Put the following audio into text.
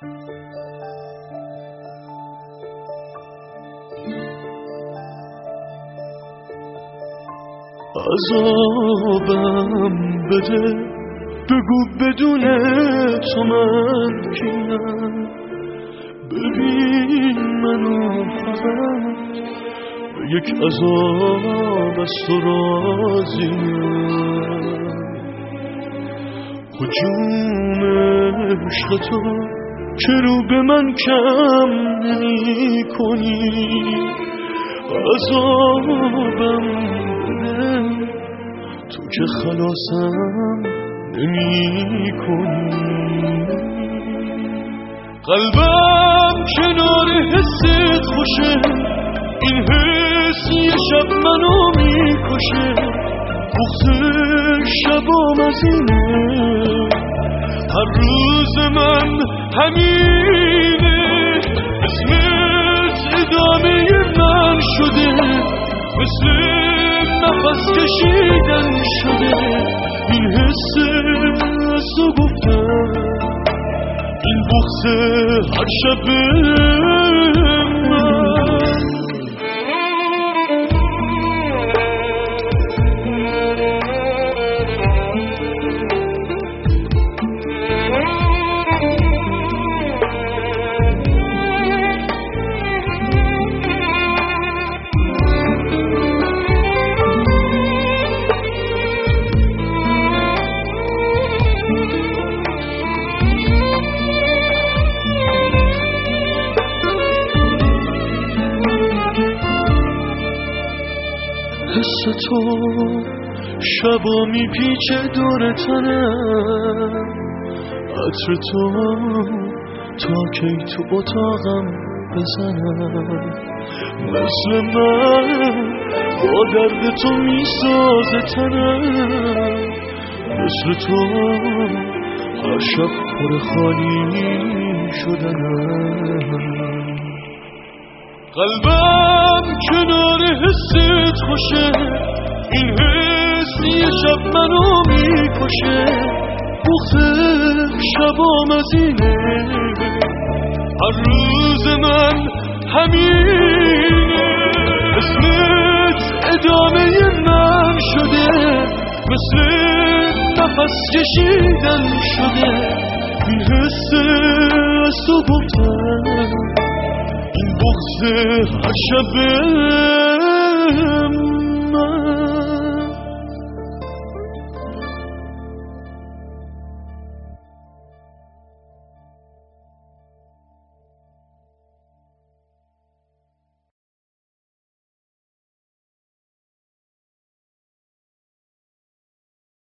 عذابم بده، بگو بدون تو من کیم. ببین منو فقط به یک عذاب از تو راضیم. هجوم عشق تو که رو به من کم نمی کنی. عذابم بده، تو که خلاصم نمی کنی. قلبم کنار حست خوشه، این حس یه شب منو میکشه. بغض شبام از اینه، هر روز من همینه. اسمت ادامه من شده، مثل نفس کشیدن شده. این حس از تو گفتم، این بغض هر شب من. حس تو شبا میپیچه دور تنم، عطر تو تا کی تو اتاقم بزنم. مثل من با درد تو میسازه تنم، مثل تو هر شب پر خالی شدنم. قلبم کنار حست خوشه، این حس یه شب منو میکشه. بغض شبام از اینه، هر روز من همینه. اسمت ادامه من شده، مثل نفس کشیدن شده. این حس از تو گفتم، این بغض هر شب